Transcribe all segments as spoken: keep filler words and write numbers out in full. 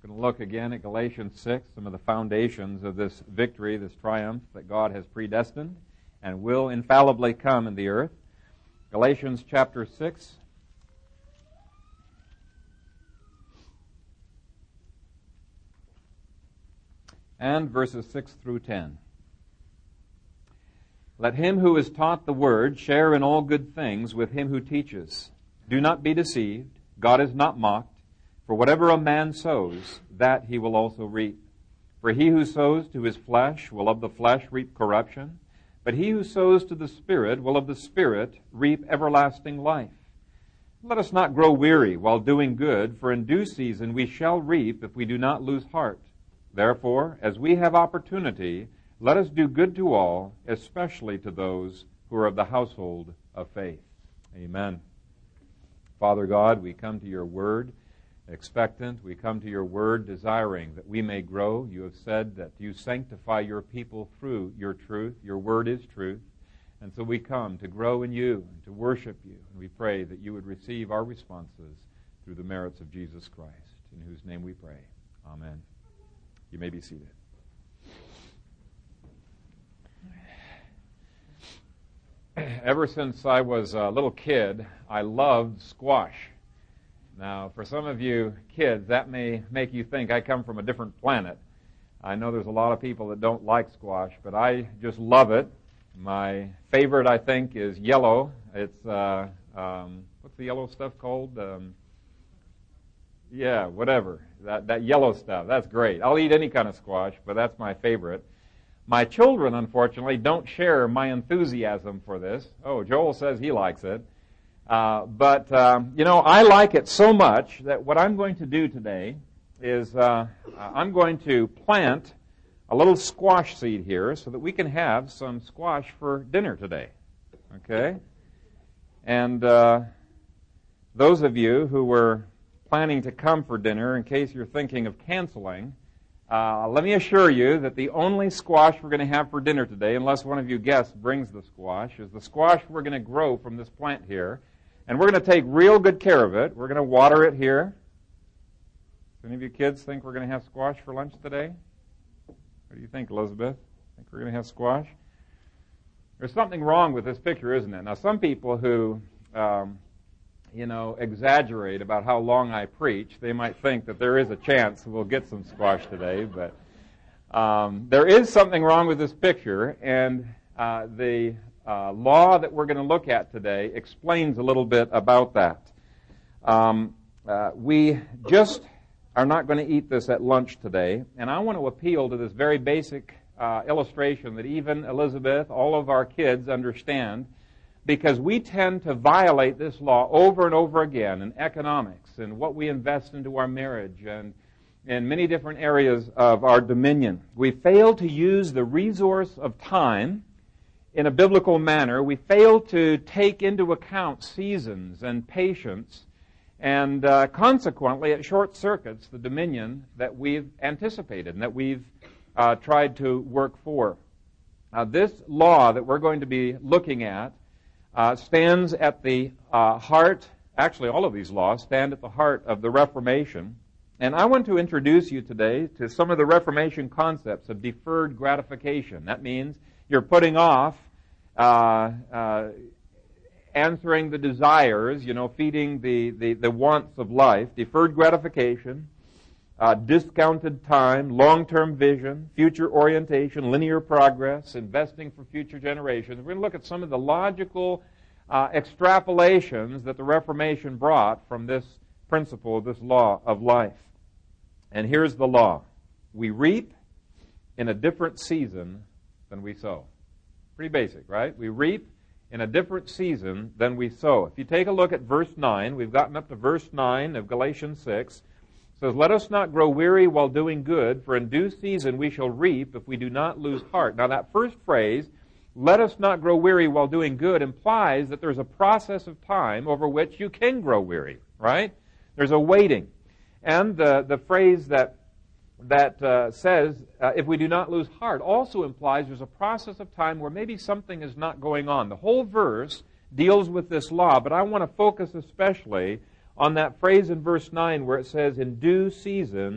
We're going to look again at Galatians six, some of the foundations of this victory, this triumph that God has predestined and will infallibly come in the earth. Galatians chapter six. And verses six through ten. Let him who is taught the word share in all good things with him who teaches. Do not be deceived. God is not mocked. For whatever a man sows, that he will also reap. For he who sows to his flesh will of the flesh reap corruption, but he who sows to the Spirit will of the Spirit reap everlasting life. Let us not grow weary while doing good, for in due season we shall reap if we do not lose heart. Therefore, as we have opportunity, let us do good to all, especially to those who are of the household of faith. Amen. Father God, we come to your word expectant. We come to your word desiring that we may grow. You have said that you sanctify your people through your truth. Your word is truth. And so we come to grow in you and to worship you. And we pray that you would receive our responses through the merits of Jesus Christ, in whose name we pray. Amen. You may be seated. Ever since I was a little kid, I loved squash. Now, for some of you kids, that may make you think I come from a different planet. I know there's a lot of people that don't like squash, but I just love it. My favorite, I think, is yellow. It's, uh, um, what's the yellow stuff called? Um, yeah, whatever. That, that yellow stuff, that's great. I'll eat any kind of squash, but that's my favorite. My children, unfortunately, don't share my enthusiasm for this. Oh, Joel says he likes it. Uh, but, um, you know, I like it so much that what I'm going to do today is uh, I'm going to plant a little squash seed here so that we can have some squash for dinner today. Okay? And uh, those of you who were planning to come for dinner, in case you're thinking of canceling, uh, let me assure you that the only squash we're going to have for dinner today, unless one of you guests brings the squash, is the squash we're going to grow from this plant here. And we're going to take real good care of it. We're going to water it here. Do any of you kids think we're going to have squash for lunch today? What do you think, Elizabeth? Think we're going to have squash? There's something wrong with this picture, isn't it? Now, some people who, um, you know, exaggerate about how long I preach, they might think that there is a chance we'll get some squash today. But um, there is something wrong with this picture, and uh, the Uh, law that we're going to look at today explains a little bit about that. Um, uh, we just are not going to eat this at lunch today, and I want to appeal to this very basic uh, illustration that even Elizabeth, all of our kids understand, because we tend to violate this law over and over again in economics and what we invest into our marriage and in many different areas of our dominion. We fail to use the resource of time in a biblical manner. We fail to take into account seasons and patience, and uh, consequently it short circuits the dominion that we've anticipated and that we've uh, tried to work for. Uh, this law that we're going to be looking at uh, stands at the uh, heart, actually all of these laws stand at the heart of the Reformation, and I want to introduce you today to some of the Reformation concepts of deferred gratification. That means you're putting off uh, uh, answering the desires, you know, feeding the, the, the wants of life, deferred gratification, uh, discounted time, long-term vision, future orientation, linear progress, investing for future generations. We're going to look at some of the logical uh, extrapolations that the Reformation brought from this principle, this law of life. And here's the law. We reap in a different season than we sow. Pretty basic, right? We reap in a different season than we sow. If you take a look at verse nine, we've gotten up to verse nine of Galatians six. It says, "Let us not grow weary while doing good, for in due season we shall reap if we do not lose heart." Now that first phrase, "let us not grow weary while doing good," implies that there's a process of time over which you can grow weary, right? There's a waiting. And the, the phrase that that uh, says, uh, if we do not lose heart, also implies there's a process of time where maybe something is not going on. The whole verse deals with this law, but I want to focus especially on that phrase in verse nine where it says, "in due season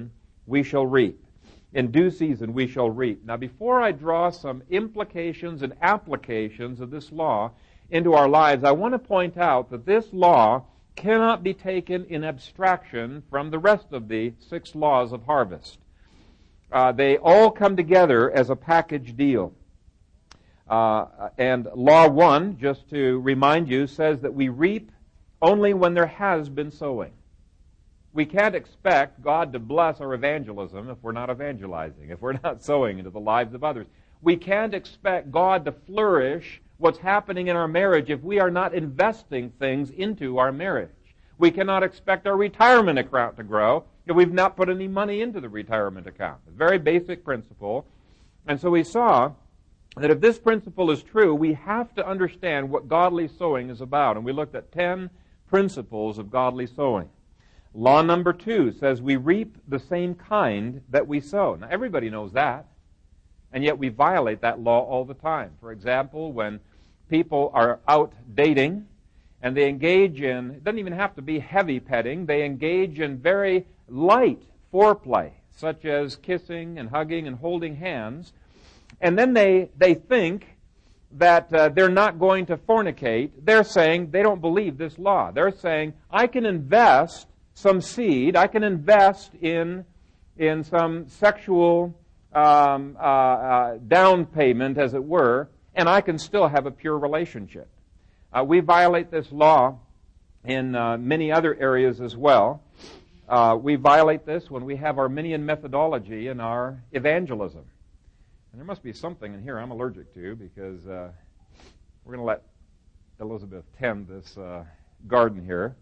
we shall reap. In due season we shall reap. Now, before I draw some implications and applications of this law into our lives, I want to point out that this law cannot be taken in abstraction from the rest of the six laws of harvest. Uh, they all come together as a package deal. Uh, and Law one, just to remind you, says that we reap only when there has been sowing. We can't expect God to bless our evangelism if we're not evangelizing, if we're not sowing into the lives of others. We can't expect God to flourish what's happening in our marriage if we are not investing things into our marriage. We cannot expect our retirement account to grow if we've not put any money into the retirement account. It's a very basic principle. And so we saw that if this principle is true, we have to understand what godly sowing is about. And we looked at ten principles of godly sowing. Law number two says we reap the same kind that we sow. Now, everybody knows that, and yet we violate that law all the time. For example, when people are out dating and they engage in, it doesn't even have to be heavy petting, they engage in very light foreplay, such as kissing and hugging and holding hands, and then they, they think that uh, they're not going to fornicate. They're saying they don't believe this law. They're saying, I can invest some seed, I can invest in in some sexual um, uh, uh, down payment, as it were, and I can still have a pure relationship. Uh, we violate this law in uh, many other areas as well. Uh, we violate this when we have Arminian methodology in our evangelism. And there must be something in here I'm allergic to, because uh, we're going to let Elizabeth tend this uh, garden here.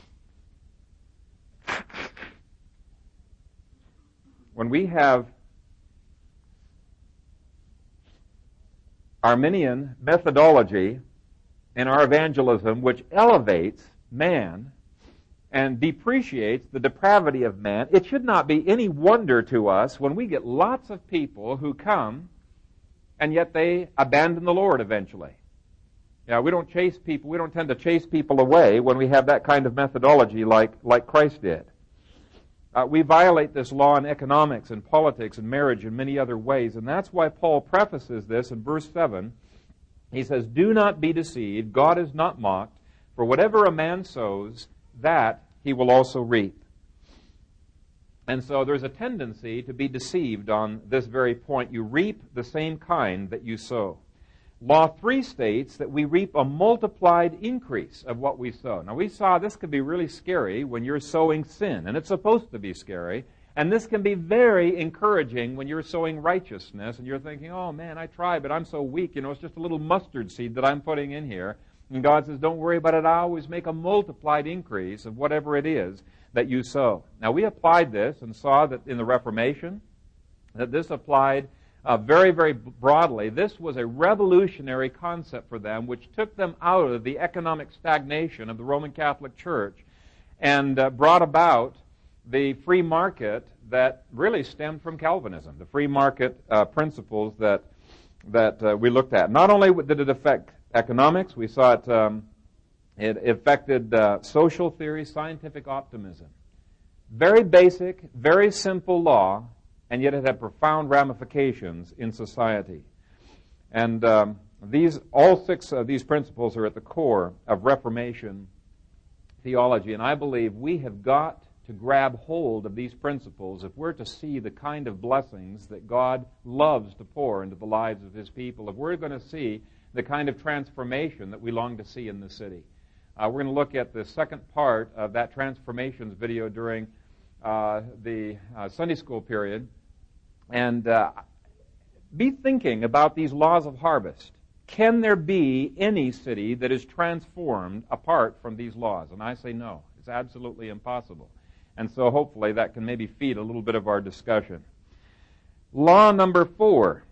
When we have Arminian methodology in our evangelism, which elevates man and depreciates the depravity of man, it should not be any wonder to us when we get lots of people who come and yet they abandon the Lord eventually. Yeah, we don't chase people, we don't tend to chase people away when we have that kind of methodology like, like Christ did. Uh, we violate this law in economics and politics and marriage and many other ways, and that's why Paul prefaces this in verse seven. He says, do not be deceived, God is not mocked, for whatever a man sows, that he will also reap. And so there's a tendency to be deceived on this very point. You reap the same kind that you sow. Law three states that we reap a multiplied increase of what we sow. Now, we saw this could be really scary when you're sowing sin, and it's supposed to be scary. And this can be very encouraging when you're sowing righteousness, and you're thinking, oh, man, I tried, but I'm so weak. You know, it's just a little mustard seed that I'm putting in here. And God says, don't worry about it. I always make a multiplied increase of whatever it is that you sow. Now, we applied this and saw that in the Reformation, that this applied Uh, very, very broadly. This was a revolutionary concept for them, which took them out of the economic stagnation of the Roman Catholic Church and uh, brought about the free market that really stemmed from Calvinism, the free market uh, principles that that uh, we looked at. Not only did it affect economics, we saw it, um, it affected uh, social theory, scientific optimism. Very basic, very simple law, and yet it had profound ramifications in society. And um, these, all six of these principles are at the core of Reformation theology, and I believe we have got to grab hold of these principles if we're to see the kind of blessings that God loves to pour into the lives of His people, if we're going to see the kind of transformation that we long to see in the city. Uh, we're going to look at the second part of that transformations video during uh, the uh, Sunday school period. And uh, be thinking about these laws of harvest. Can there be any city that is transformed apart from these laws? And I say no. It's absolutely impossible. And so hopefully that can maybe feed a little bit of our discussion. Law number four.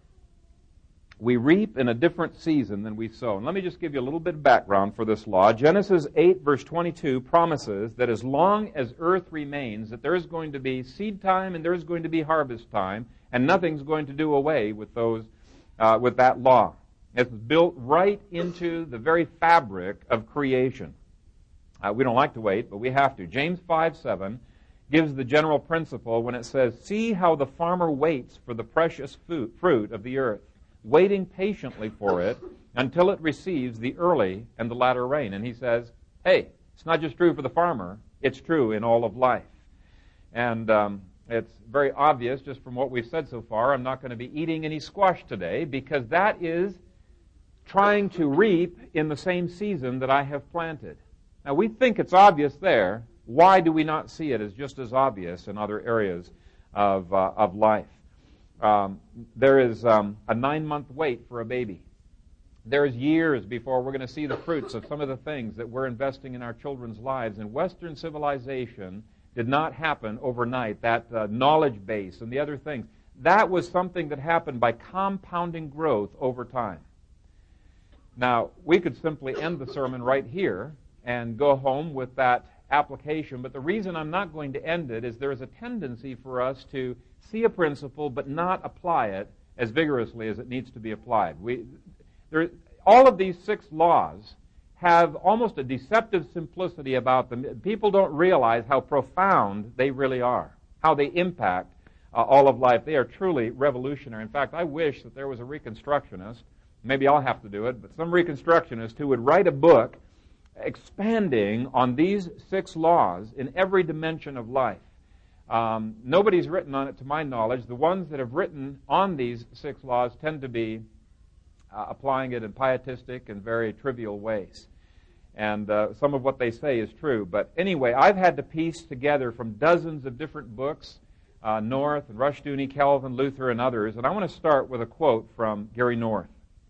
We reap in a different season than we sow. And let me just give you a little bit of background for this law. Genesis eight, verse twenty-two promises that as long as earth remains, that there is going to be seed time and there is going to be harvest time, and nothing's going to do away with those, uh, with that law. It's built right into the very fabric of creation. Uh, we don't like to wait, but we have to. James five seven gives the general principle when it says, "See how the farmer waits for the precious food, fruit of the earth, waiting patiently for it until it receives the early and the latter rain." And he says, hey, it's not just true for the farmer, it's true in all of life. And um, it's very obvious just from what we've said so far, I'm not going to be eating any squash today because that is trying to reap in the same season that I have planted. Now, we think it's obvious there. Why do we not see it as just as obvious in other areas of, uh, of life? Um, there is um, a nine-month wait for a baby. There's years before we're going to see the fruits of some of the things that we're investing in our children's lives. And Western civilization did not happen overnight, that uh, knowledge base and the other things. That was something that happened by compounding growth over time. Now, we could simply end the sermon right here and go home with that application, but the reason I'm not going to end it is there is a tendency for us to see a principle but not apply it as vigorously as it needs to be applied. We, there, all of these six laws have almost a deceptive simplicity about them. People don't realize how profound they really are, how they impact uh, all of life. They are truly revolutionary. In fact, I wish that there was a Reconstructionist, maybe I'll have to do it, but some Reconstructionist who would write a book expanding on these six laws in every dimension of life. Um, nobody's written on it to my knowledge. The ones that have written on these six laws tend to be uh, applying it in pietistic and very trivial ways. And uh, some of what they say is true. But anyway, I've had to piece together from dozens of different books, uh, North and Rushdoony, Calvin, Luther, and others. And I want to start with a quote from Gary North.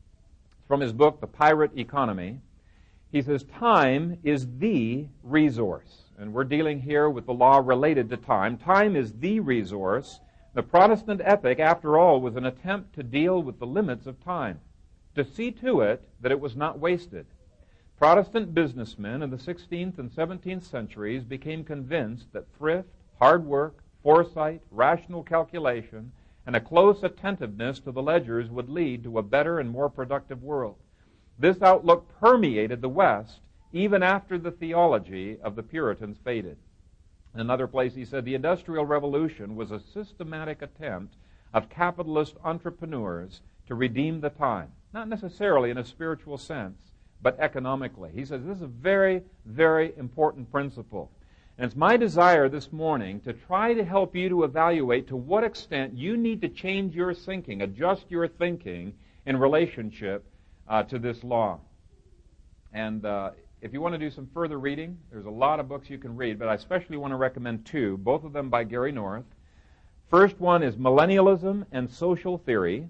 From his book, The Pirate Economy. He says, "Time is the resource." And we're dealing here with the law related to time. Time is the resource. The Protestant epic, after all, was an attempt to deal with the limits of time, to see to it that it was not wasted. Protestant businessmen in the sixteenth and seventeenth centuries became convinced that thrift, hard work, foresight, rational calculation, and a close attentiveness to the ledgers would lead to a better and more productive world. This outlook permeated the West even after the theology of the Puritans faded. In another place he said, "The Industrial Revolution was a systematic attempt of capitalist entrepreneurs to redeem the time, not necessarily in a spiritual sense, but economically." He says this is a very, very important principle. And it's my desire this morning to try to help you to evaluate to what extent you need to change your thinking, adjust your thinking in relationship uh, to this law. And uh, if you want to do some further reading, there's a lot of books you can read, but I especially want to recommend two, both of them by Gary North. First one is Millennialism and Social Theory.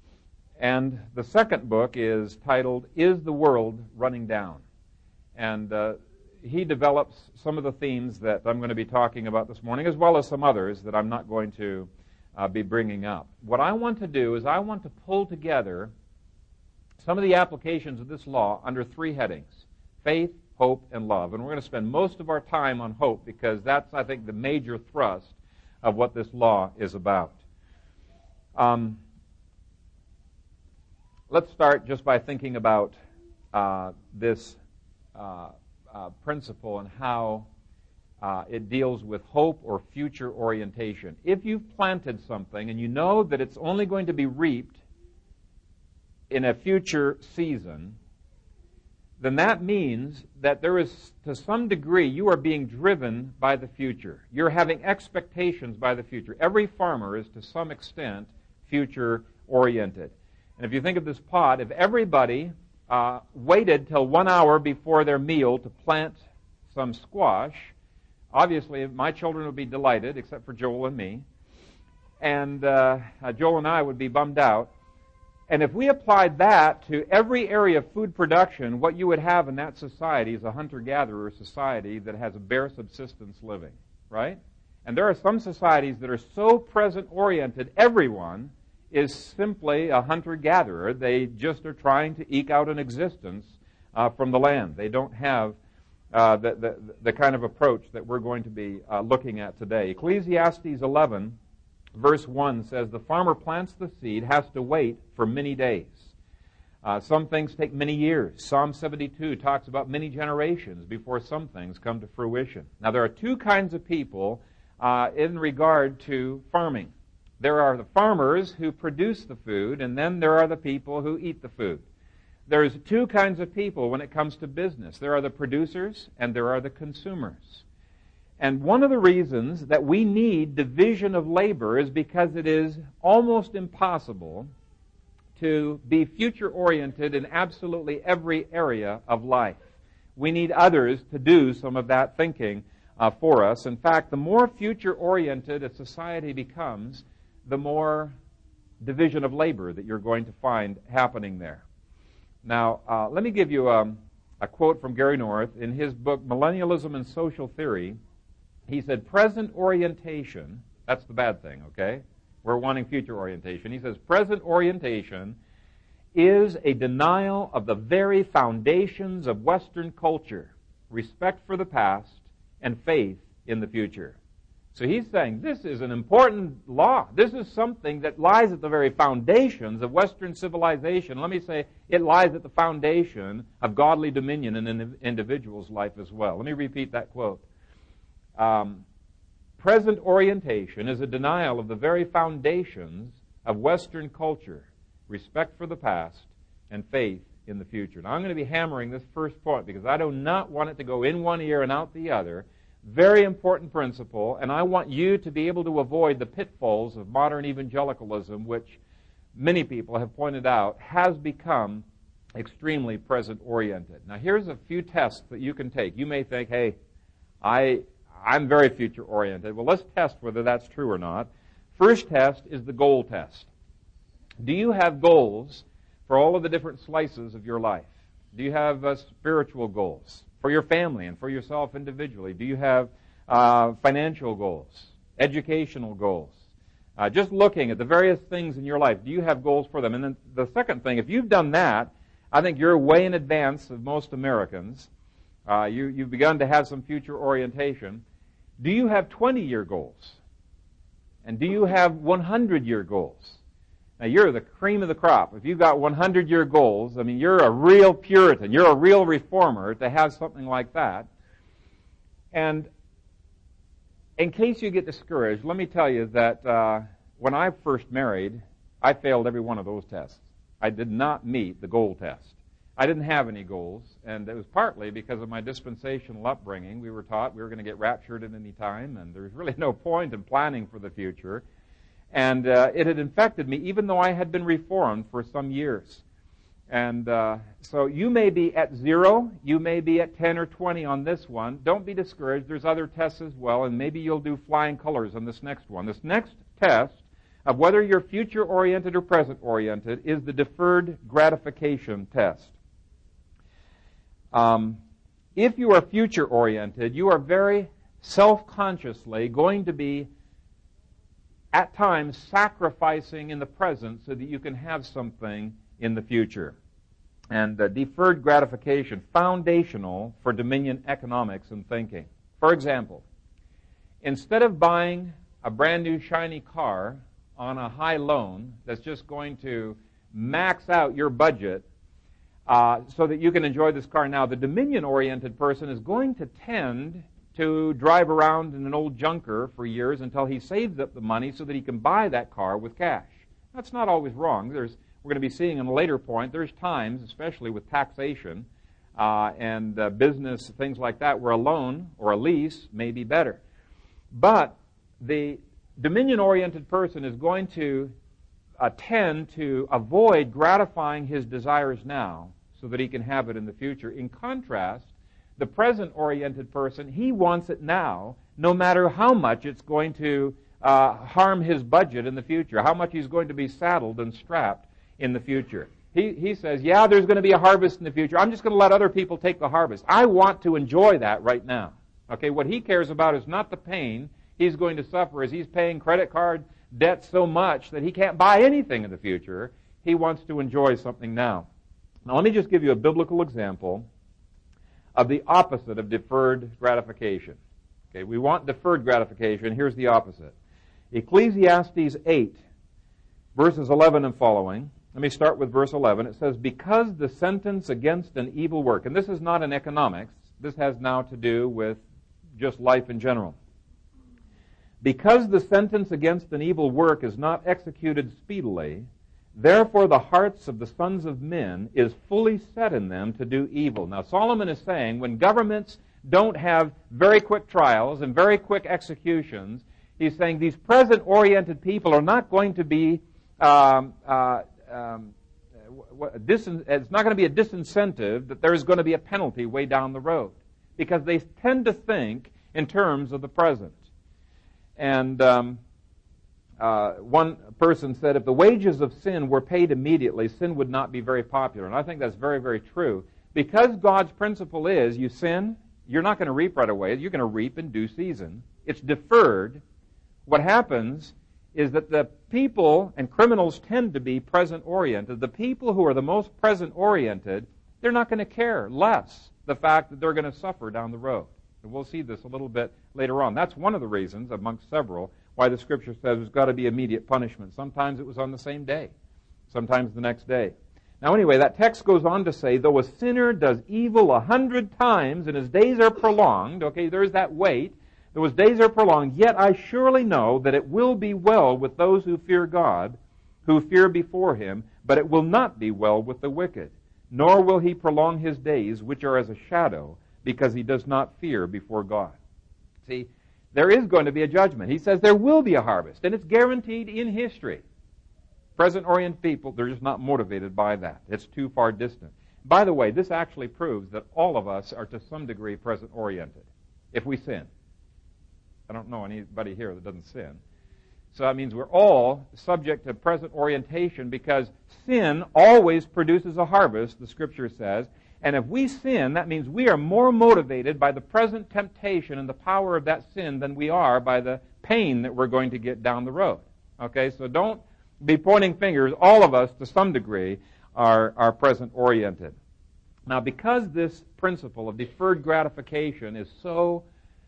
And the second book is titled, Is the World Running Down? And uh, he develops some of the themes that I'm going to be talking about this morning, as well as some others that I'm not going to uh, be bringing up. What I want to do is I want to pull together some of the applications of this law under three headings: faith, hope, and love. And we're going to spend most of our time on hope because that's, I think, the major thrust of what this law is about. Um, let's start just by thinking about uh, this uh, uh, principle and how uh, it deals with hope or future orientation. If you've planted something and you know that it's only going to be reaped in a future season, then that means that there is, to some degree, you are being driven by the future. You're having expectations by the future. Every farmer is, to some extent, future-oriented. And if you think of this pot, if everybody uh, waited till one hour before their meal to plant some squash, obviously my children would be delighted, except for Joel and me. And uh, Joel and I would be bummed out. And if we applied that to every area of food production, what you would have in that society is a hunter-gatherer society that has a bare subsistence living, right? And there are some societies that are so present-oriented, everyone is simply a hunter-gatherer. They just are trying to eke out an existence uh, from the land. They don't have uh, the, the, the kind of approach that we're going to be uh, looking at today. Ecclesiastes eleven Verse one says, "The farmer plants the seed, has to wait for many days." Uh, some things take many years. Psalm seventy-two talks about many generations before some things come to fruition. Now, there are two kinds of people uh, in regard to farming. There are the farmers who produce the food, and then there are the people who eat the food. There's two kinds of people when it comes to business. There are the producers and there are the consumers. And one of the reasons that we need division of labor is because it is almost impossible to be future-oriented in absolutely every area of life. We need others to do some of that thinking uh, for us. In fact, the more future-oriented a society becomes, the more division of labor that you're going to find happening there. Now, uh, let me give you um, a quote from Gary North. In his book, Millennialism and Social Theory, he said, present orientation, that's the bad thing, okay? We're wanting future orientation. He says, present orientation is a denial of the very foundations of Western culture, respect for the past, and faith in the future. So he's saying this is an important law. This is something that lies at the very foundations of Western civilization. Let me say it lies at the foundation of godly dominion in an individual's life as well. Let me repeat that quote. Um, present orientation is a denial of the very foundations of Western culture, respect for the past, and faith in the future. Now I'm going to be hammering this first point because I do not want it to go in one ear and out the other. Very important principle, and I want you to be able to avoid the pitfalls of modern evangelicalism, which many people have pointed out has become extremely present-oriented. Now, here's a few tests that you can take. You may think, hey, I, I'm very future-oriented. Well, let's test whether that's true or not. First test is the goal test. Do you have goals for all of the different slices of your life? Do you have uh, spiritual goals? For your family and for yourself individually? Do you have uh, financial goals, educational goals? Uh, just looking at the various things in your life, do you have goals for them? And then the second thing, if you've done that, I think you're way in advance of most Americans. Uh, you, you've begun to have some future orientation. Do you have twenty-year goals? And do you have one hundred-year goals? Now, you're the cream of the crop. If you've got one hundred-year goals, I mean, you're a real Puritan. You're a real reformer to have something like that. And in case you get discouraged, let me tell you that uh, when I first married, I failed every one of those tests. I did not meet the goal test. I didn't have any goals, and it was partly because of my dispensational upbringing. We were taught we were going to get raptured at any time, and there was really no point in planning for the future. And uh, it had infected me, even though I had been reformed for some years. And uh, so you may be at zero, you may be at ten or twenty on this one. Don't be discouraged. There's other tests as well, and maybe you'll do flying colors on this next one. This next test of whether you're future-oriented or present-oriented is the deferred gratification test. Um, if you are future-oriented, you are very self-consciously going to be at times sacrificing in the present so that you can have something in the future. And uh, deferred gratification, foundational for dominion economics and thinking. For example, instead of buying a brand new shiny car on a high loan that's just going to max out your budget uh, so that you can enjoy this car now, the dominion-oriented person is going to tend to drive around in an old junker for years until he saves up the money so that he can buy that car with cash. That's not always wrong. There's, we're going to be seeing in a later point, there's times, especially with taxation uh, and uh, business, things like that, where a loan or a lease may be better. But the dominion-oriented person is going to uh, tend to avoid gratifying his desires now so that he can have it in the future. In contrast, the present-oriented person, he wants it now, no matter how much it's going to uh, harm his budget in the future, how much he's going to be saddled and strapped in the future. He, he says, yeah, there's going to be a harvest in the future. I'm just going to let other people take the harvest. I want to enjoy that right now. Okay, what he cares about is not the pain he's going to suffer as he's paying credit card debt so much that he can't buy anything in the future. He wants to enjoy something now. Now, let me just give you a biblical example of the opposite of deferred gratification. Okay, we want deferred gratification. Here's the opposite. Ecclesiastes eight, verses eleven and following. Let me start with verse eleven. It says, because the sentence against an evil work, and this is not in economics, this has now to do with just life in general. Because the sentence against an evil work is not executed speedily, therefore the hearts of the sons of men is fully set in them to do evil. Now Solomon is saying when governments don't have very quick trials and very quick executions, he's saying these present-oriented people are not going to be, um, uh, um, dis- it's not going to be a disincentive that there's going to be a penalty way down the road, because they tend to think in terms of the present. And um, uh, one person said, if the wages of sin were paid immediately, sin would not be very popular. And I think that's very, very true. Because God's principle is, you sin, you're not going to reap right away. You're going to reap in due season. It's deferred. What happens is that the people, and criminals tend to be present-oriented, the people who are the most present-oriented, they're not going to care less the fact that they're going to suffer down the road. And we'll see this a little bit later on. That's one of the reasons, amongst several, why the Scripture says there's got to be immediate punishment. Sometimes it was on the same day. Sometimes the next day. Now anyway, that text goes on to say, though a sinner does evil a hundred times and his days are prolonged, okay, there's that weight, though his days are prolonged, yet I surely know that it will be well with those who fear God, who fear before him, but it will not be well with the wicked, nor will he prolong his days, which are as a shadow, because he does not fear before God. See, there is going to be a judgment. He says there will be a harvest, and it's guaranteed in history. Present-oriented people, they're just not motivated by that. It's too far distant. By the way, this actually proves that all of us are to some degree present-oriented if we sin. I don't know anybody here that doesn't sin. So that means we're all subject to present orientation, because sin always produces a harvest, the Scripture says. And if we sin, that means we are more motivated by the present temptation and the power of that sin than we are by the pain that we're going to get down the road. Okay, so don't be pointing fingers. All of us, to some degree, are, are present-oriented. Now, because this principle of deferred gratification is so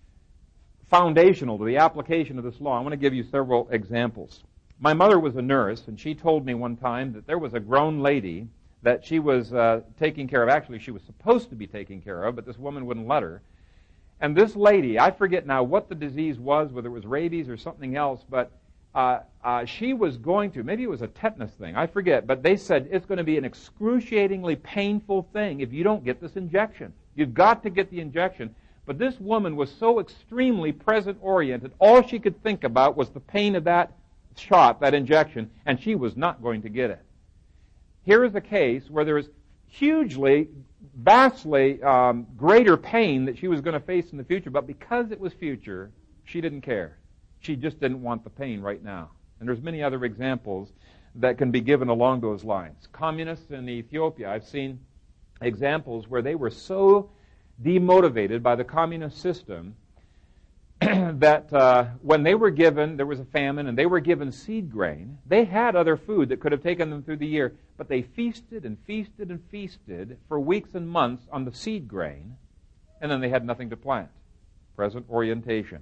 foundational to the application of this law, I want to give you several examples. My mother was a nurse, and she told me one time that there was a grown lady that she was uh, taking care of. Actually, she was supposed to be taking care of, but this woman wouldn't let her. And this lady, I forget now what the disease was, whether it was rabies or something else, but uh, uh, she was going to, maybe it was a tetanus thing, I forget, but they said it's going to be an excruciatingly painful thing if you don't get this injection. You've got to get the injection. But this woman was so extremely present-oriented, all she could think about was the pain of that shot, that injection, and she was not going to get it. Here is a case where there is hugely, vastly um, greater pain that she was going to face in the future, but because it was future, she didn't care. She just didn't want the pain right now. And there's many other examples that can be given along those lines. Communists in Ethiopia, I've seen examples where they were so demotivated by the communist system that uh, when they were given, there was a famine, and they were given seed grain, they had other food that could have taken them through the year, but they feasted and feasted and feasted for weeks and months on the seed grain, and then they had nothing to plant. Present orientation.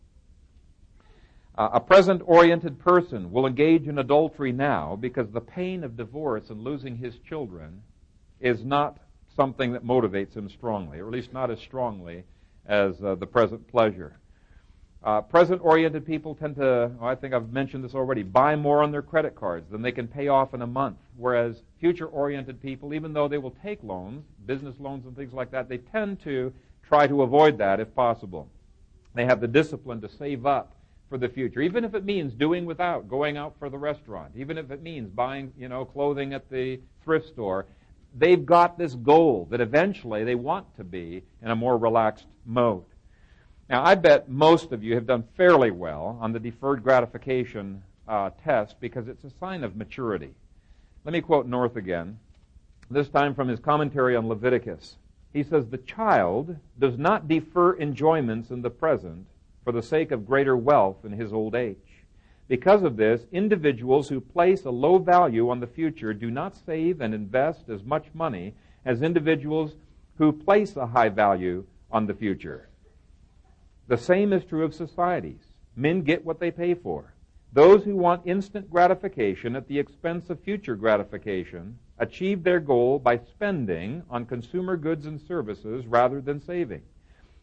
Uh, a present-oriented person will engage in adultery now because the pain of divorce and losing his children is not something that motivates him strongly, or at least not as strongly as uh, the present pleasure. Uh, present-oriented people tend to, well, I think I've mentioned this already, buy more on their credit cards than they can pay off in a month, whereas future-oriented people, even though they will take loans, business loans and things like that, they tend to try to avoid that if possible. They have the discipline to save up for the future, even if it means doing without, going out for the restaurant, even if it means buying, you know, clothing at the thrift store. They've got this goal that eventually they want to be in a more relaxed mode. Now, I bet most of you have done fairly well on the deferred gratification uh, test because it's a sign of maturity. Let me quote North again, this time from his commentary on Leviticus. He says, "The child does not defer enjoyments in the present for the sake of greater wealth in his old age. Because of this, individuals who place a low value on the future do not save and invest as much money as individuals who place a high value on the future. The same is true of societies. Men get what they pay for. Those who want instant gratification at the expense of future gratification achieve their goal by spending on consumer goods and services rather than saving.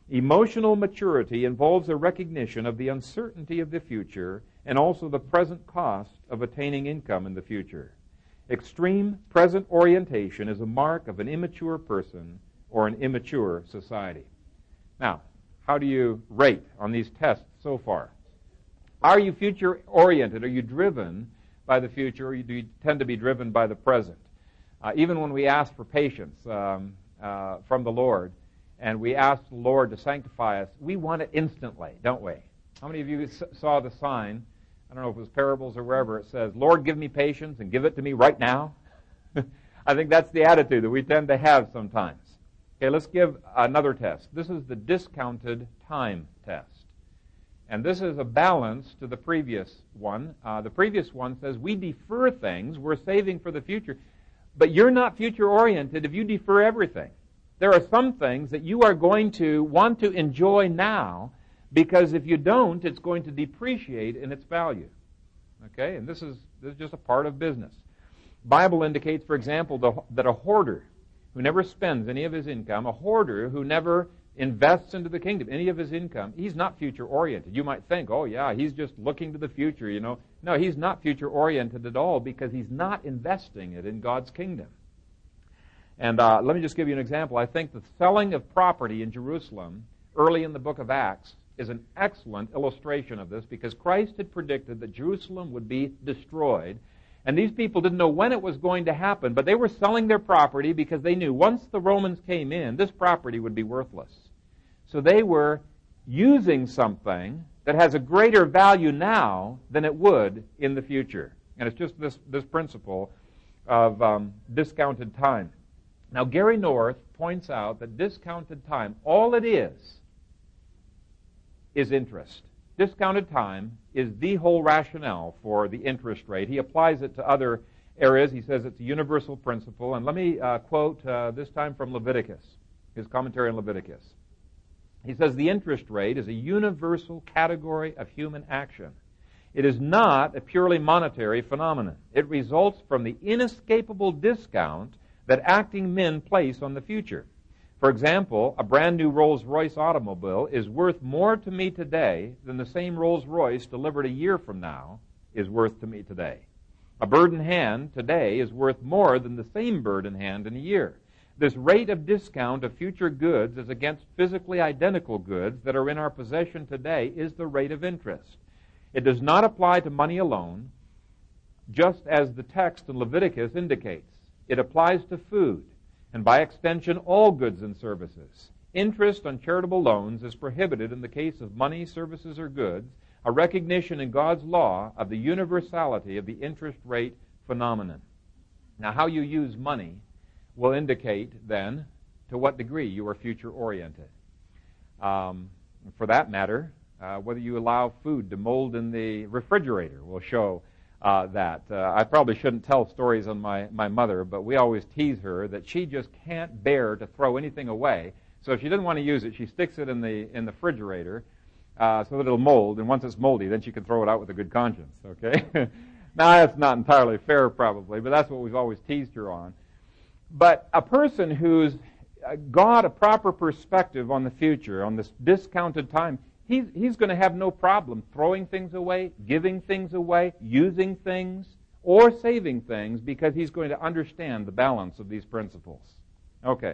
Emotional maturity involves a recognition of the uncertainty of the future and also the present cost of attaining income in the future. Extreme present orientation is a mark of an immature person or an immature society. Now, how do you rate on these tests so far? Are you future-oriented? Are you driven by the future, or do you tend to be driven by the present? Uh, even when we ask for patience um, uh, from the Lord, and we ask the Lord to sanctify us, we want it instantly, don't we? How many of you s- saw the sign, I don't know if it was Parables or wherever, it says, Lord, give me patience and give it to me right now? I think that's the attitude that we tend to have sometimes. Okay, let's give another test. This is the discounted time test. And this is a balance to the previous one. Uh, the previous one says we defer things, we're saving for the future. But you're not future-oriented if you defer everything. There are some things that you are going to want to enjoy now, because if you don't, it's going to depreciate in its value. Okay? And this is, this is just a part of business. Bible indicates, for example, the, that a hoarder who never spends any of his income, a hoarder who never invests into the kingdom any of his income, he's not future-oriented. You might think, oh yeah, he's just looking to the future, you know. No, he's not future-oriented at all, because he's not investing it in God's kingdom. And uh, let me just give you an example. I think the selling of property in Jerusalem early in the book of Acts is an excellent illustration of this, because Christ had predicted that Jerusalem would be destroyed. And these people didn't know when it was going to happen, but they were selling their property because they knew once the Romans came in, this property would be worthless. So they were using something that has a greater value now than it would in the future. And it's just this, this principle of um, discounted time. Now, Gary North points out that discounted time, all it is, is interest. Discounted time is the whole rationale for the interest rate. He applies it to other areas. He says it's a universal principle. And let me uh, quote uh, this time from Leviticus, his commentary on Leviticus. He says the interest rate is a universal category of human action. It is not a purely monetary phenomenon. It results from the inescapable discount that acting men place on the future. For example, a brand new Rolls-Royce automobile is worth more to me today than the same Rolls-Royce delivered a year from now is worth to me today. A bird in hand today is worth more than the same bird in hand in a year. This rate of discount of future goods as against physically identical goods that are in our possession today is the rate of interest. It does not apply to money alone, just as the text in Leviticus indicates. It applies to food, and by extension all goods and services. Interest on charitable loans is prohibited in the case of money, services, or goods, a recognition in God's law of the universality of the interest rate phenomenon. Now, how you use money will indicate, then, to what degree you are future-oriented. Um, for that matter, uh, whether you allow food to mold in the refrigerator will show uh, that. Uh, I probably shouldn't tell stories on my, my mother, but we always tease her that she just can't bear to throw anything away. So if she doesn't want to use it, she sticks it in the in the refrigerator uh, so that it'll mold, and once it's moldy, then she can throw it out with a good conscience, okay? Now, that's not entirely fair, probably, but that's what we've always teased her on. But a person who's got a proper perspective on the future, on this discounted time, he's, he's going to have no problem throwing things away, giving things away, using things, or saving things, because he's going to understand the balance of these principles. Okay.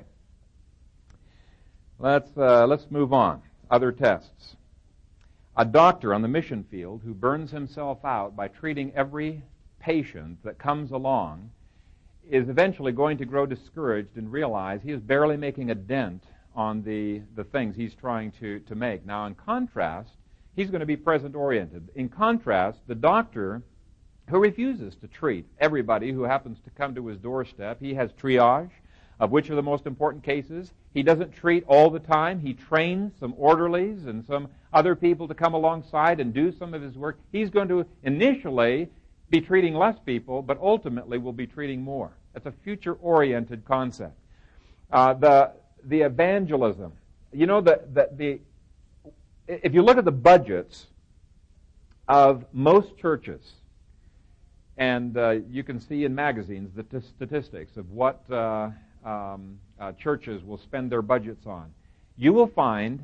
Let's, uh, let's move on. Other tests. A doctor on the mission field who burns himself out by treating every patient that comes along is eventually going to grow discouraged and realize he is barely making a dent on the, the things he's trying to, to make. Now, in contrast, he's going to be present-oriented. In contrast, the doctor who refuses to treat everybody who happens to come to his doorstep, he has triage of which are the most important cases. He doesn't treat all the time. He trains some orderlies and some other people to come alongside and do some of his work. He's going to initially be treating less people, but ultimately will be treating more. That's a future-oriented concept. Uh, the the evangelism. You know, the, the the if you look at the budgets of most churches, and uh, you can see in magazines the t- statistics of what uh, um, uh, churches will spend their budgets on, you will find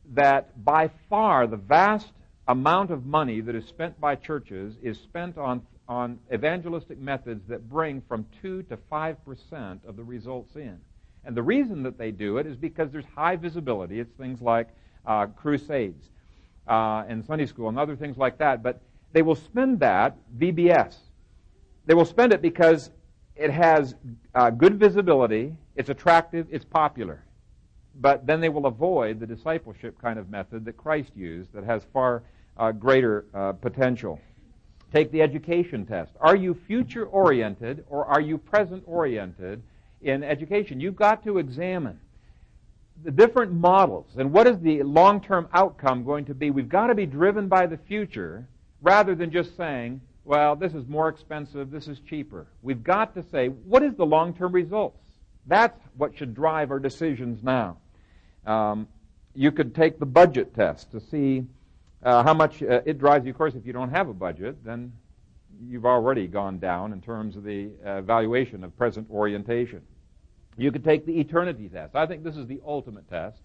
that by far the vast amount of money that is spent by churches is spent on, on evangelistic methods that bring from two to five percent of the results in. And the reason that they do it is because there's high visibility. It's things like uh, crusades uh, and Sunday school and other things like that. But they will spend that, V B S. They will spend it because it has uh, good visibility, it's attractive, it's popular. But then they will avoid the discipleship kind of method that Christ used that has far uh, greater uh, potential. Take the education test. Are you future-oriented or are you present-oriented in education? You've got to examine the different models and what is the long-term outcome going to be. We've got to be driven by the future rather than just saying, well, this is more expensive, this is cheaper. We've got to say, what is the long-term results? That's what should drive our decisions now. Um, you could take the budget test to see uh, how much uh, it drives you. Of course, if you don't have a budget, then you've already gone down in terms of the uh, evaluation of present orientation. You could take the eternity test. I think this is the ultimate test.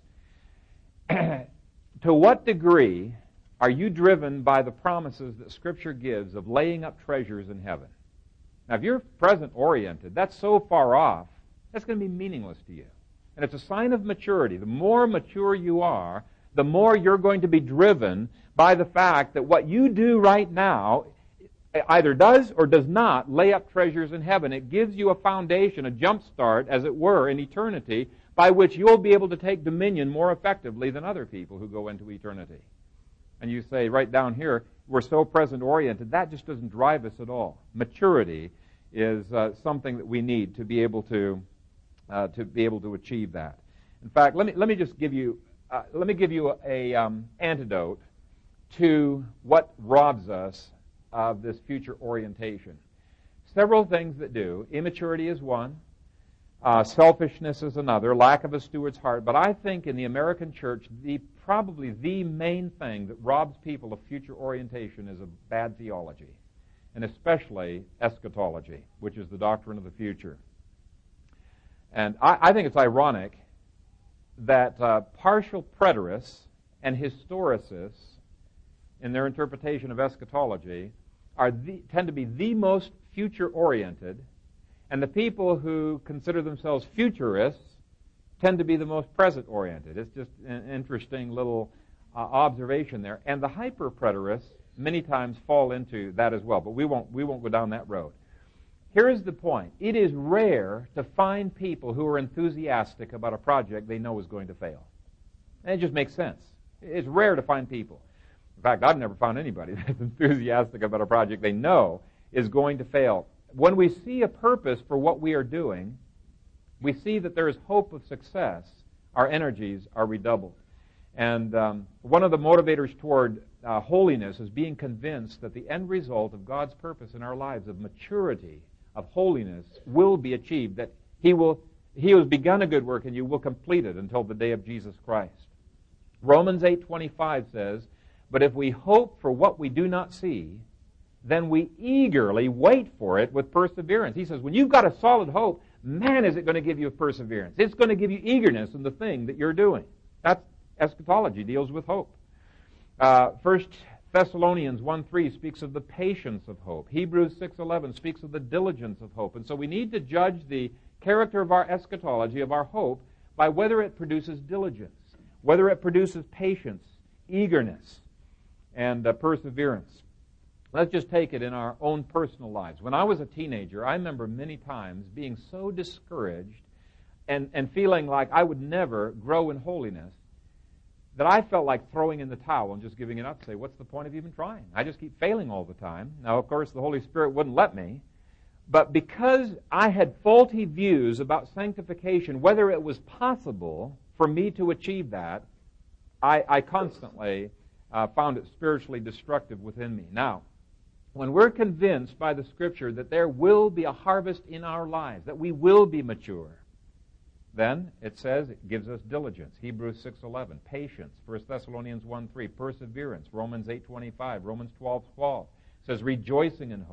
To what degree are you driven by the promises that Scripture gives of laying up treasures in heaven? Now, if you're present-oriented, that's so far off, that's going to be meaningless to you. And it's a sign of maturity. The more mature you are, the more you're going to be driven by the fact that what you do right now either does or does not lay up treasures in heaven. It gives you a foundation, a jump start, as it were, in eternity, by which you'll be able to take dominion more effectively than other people who go into eternity. And you say, right down here, we're so present-oriented, that just doesn't drive us at all. Maturity is uh, something that we need to be able to uh, to be able to achieve that. In fact, let me let me just give you uh, let me give you a, a um, antidote to what robs us of this future orientation. Several things that do. Immaturity is one. Uh, selfishness is another. Lack of a steward's heart. But I think in the American church, the probably the main thing that robs people of future orientation is a bad theology, and especially eschatology, which is the doctrine of the future. And I, I think it's ironic that uh, partial preterists and historicists, in their interpretation of eschatology, are the, tend to be the most future-oriented, and the people who consider themselves futurists tend to be the most present-oriented. It's just an interesting little uh, observation there. And the hyper-preterists many times fall into that as well, but we won't we won't go down that road. Here is the point. It is rare to find people who are enthusiastic about a project they know is going to fail. And it just makes sense. It's rare to find people. In fact, I've never found anybody that's enthusiastic about a project they know is going to fail. When we see a purpose for what we are doing, we see that there is hope of success, our energies are redoubled. And um, one of the motivators toward uh, holiness is being convinced that the end result of God's purpose in our lives, of maturity, of holiness, will be achieved, that He will He has begun a good work and you will complete it until the day of Jesus Christ. Romans eight twenty-five says, "But if we hope for what we do not see, then we eagerly wait for it with perseverance." He says, when you've got a solid hope, man, is it going to give you perseverance. It's going to give you eagerness in the thing that you're doing. That's eschatology, deals with hope. Uh, First Thessalonians one three speaks of the patience of hope. Hebrews six eleven speaks of the diligence of hope. And so we need to judge the character of our eschatology, of our hope, by whether it produces diligence, whether it produces patience, eagerness, and uh, perseverance. Let's just take it in our own personal lives. When I was a teenager, I remember many times being so discouraged and, and feeling like I would never grow in holiness that I felt like throwing in the towel and just giving it up, say, what's the point of even trying? I just keep failing all the time. Now, of course, the Holy Spirit wouldn't let me. But because I had faulty views about sanctification, whether it was possible for me to achieve that, I, I constantly uh, found it spiritually destructive within me. Now, when we're convinced by the Scripture that there will be a harvest in our lives, that we will be mature, then it says it gives us diligence. Hebrews six eleven, patience. First Thessalonians one three, perseverance. Romans eight twenty-five, Romans twelve twelve says rejoicing in hope.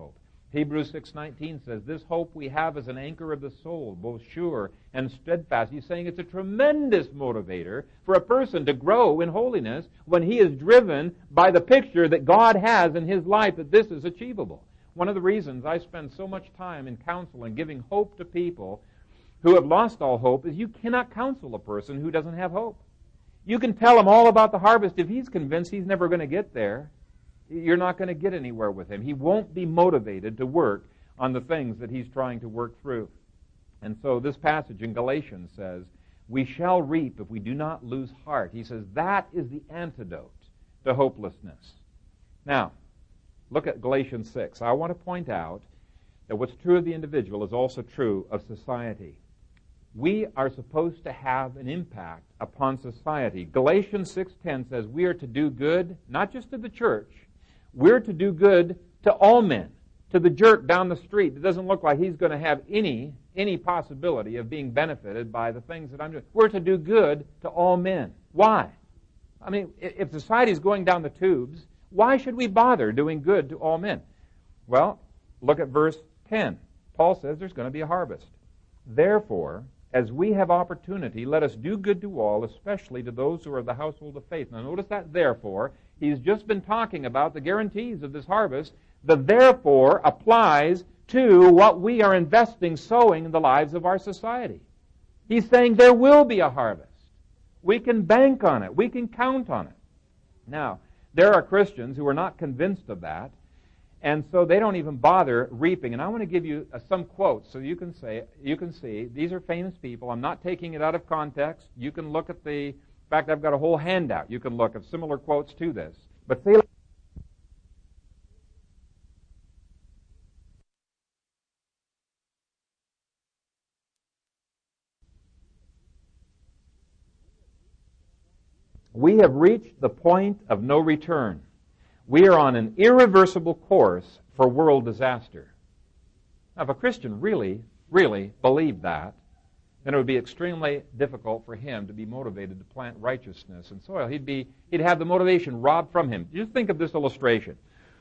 Hebrews six nineteen says, this hope we have as an anchor of the soul, both sure and steadfast. He's saying it's a tremendous motivator for a person to grow in holiness when he is driven by the picture that God has in his life that this is achievable. One of the reasons I spend so much time in counsel and giving hope to people who have lost all hope is you cannot counsel a person who doesn't have hope. You can tell him all about the harvest. If he's convinced he's never going to get there, you're not going to get anywhere with him. He won't be motivated to work on the things that he's trying to work through. And so this passage in Galatians says, we shall reap if we do not lose heart. He says that is the antidote to hopelessness. Now, look at Galatians six. I want to point out that what's true of the individual is also true of society. We are supposed to have an impact upon society. Galatians six ten says we are to do good, not just to the church, we're to do good to all men, to the jerk down the street that doesn't look like he's going to have any, any possibility of being benefited by the things that I'm doing. We're to do good to all men. Why? I mean, if society's going down the tubes, why should we bother doing good to all men? Well, look at verse ten. Paul says there's going to be a harvest. Therefore, as we have opportunity, let us do good to all, especially to those who are of the household of faith. Now notice that therefore. He's just been talking about the guarantees of this harvest. The therefore applies to what we are investing, sowing in the lives of our society. He's saying there will be a harvest. We can bank on it. We can count on it. Now, there are Christians who are not convinced of that, and so they don't even bother reaping. And I want to give you uh, some quotes so you can say, you can see, these are famous people. I'm not taking it out of context. You can look at the, in fact, I've got a whole handout. You can look at similar quotes to this. But say, we have reached the point of no return. We are on an irreversible course for world disaster. Now, if a Christian really, really believed that, then it would be extremely difficult for him to be motivated to plant righteousness in soil. He'd be, he'd have the motivation robbed from him. Just think of this illustration.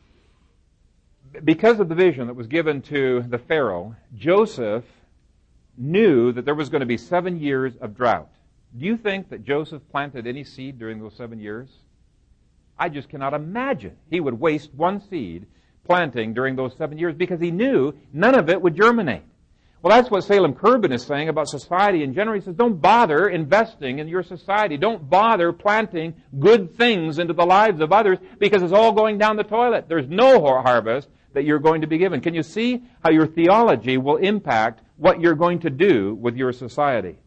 Because of the vision that was given to the Pharaoh, Joseph knew that there was going to be seven years of drought. Do you think that Joseph planted any seed during those seven years? I just cannot imagine he would waste one seed planting during those seven years because he knew none of it would germinate. Well, that's what Salem Kerbin is saying about society in general. He says, don't bother investing in your society. Don't bother planting good things into the lives of others because it's all going down the toilet. There's no harvest that you're going to be given. Can you see how your theology will impact what you're going to do with your society?